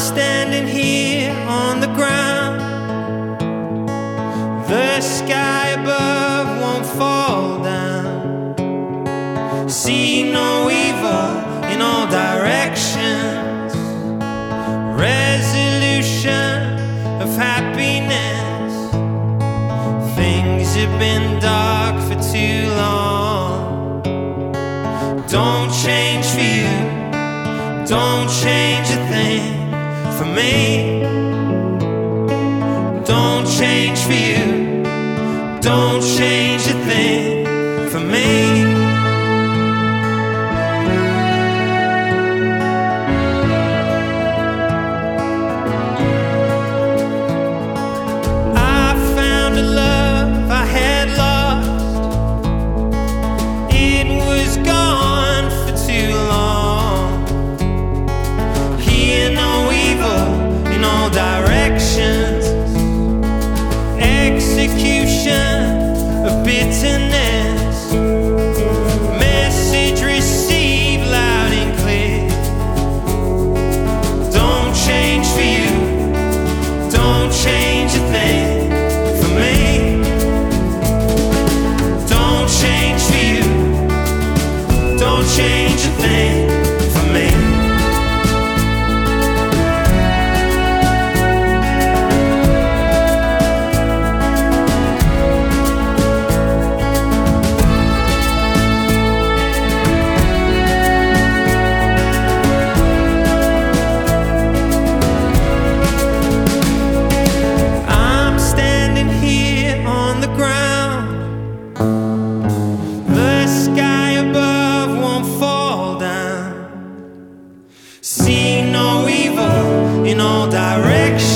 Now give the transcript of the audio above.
standing here on the ground. The sky above won't fall down. See no evil in all directions. Resolution of happiness. Things have been dark for too long. Don't change for you. Don't change a thing for me. Don't change for you. Don't change a thing for me. I found a love I had lost. It was gone for too long. Hear no evil in all directions. Execution of bitterness. Message received loud and clear. Don't change for you. Don't change a thing for me. Don't change for you. Don't change a thing for me. I'm standing here on the ground. The sky above won't fall down. See no evil in all directions.